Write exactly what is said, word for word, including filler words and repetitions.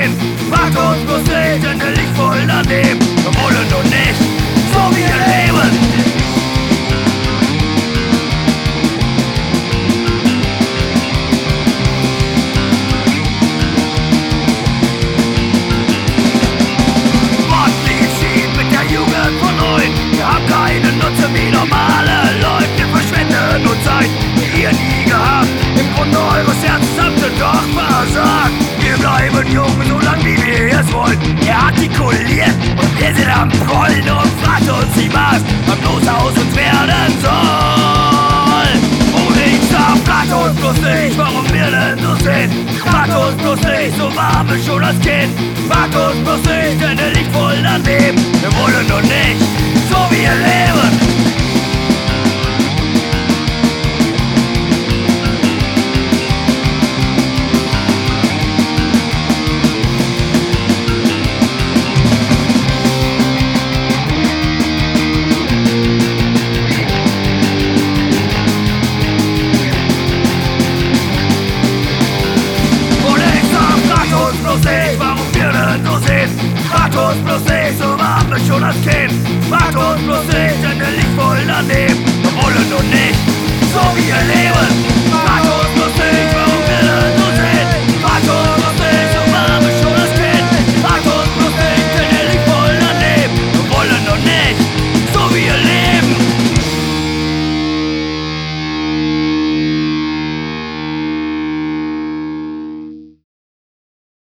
gehen. Fragt uns bloß nicht, denn der liegt voll daneben. Wir wollen nur nicht, so wie wir leben. Wir haben keinen Nutzen wie normale Leute. Wir verschwenden nur Zeit, die ihr nie gehabt. Im Grunde eures Herzens habt ihr doch versagt. Wir bleiben jung, so lang wie wir es wollen. Er artikuliert und wir sind am Rollen und fragt uns die Maß, was bloß aus uns werden soll. Und ich sag, fragt uns bloß nicht, warum wir denn so sind. Fragt uns bloß nicht, so waren wir schon als Kind. Fragt uns bloß nicht, denn er liegt voll daneben. Wir wollen nur nicht, so wie wir leben. Und ich sag, fragt uns bloß nicht, warum wir denn so sind. Fragt uns bloß nicht, so waren wir schon als Kind. Fragt uns bloß nicht, denn der liegt voll daneben. Wir wollen nur nicht, so wie wir leben. Fragt uns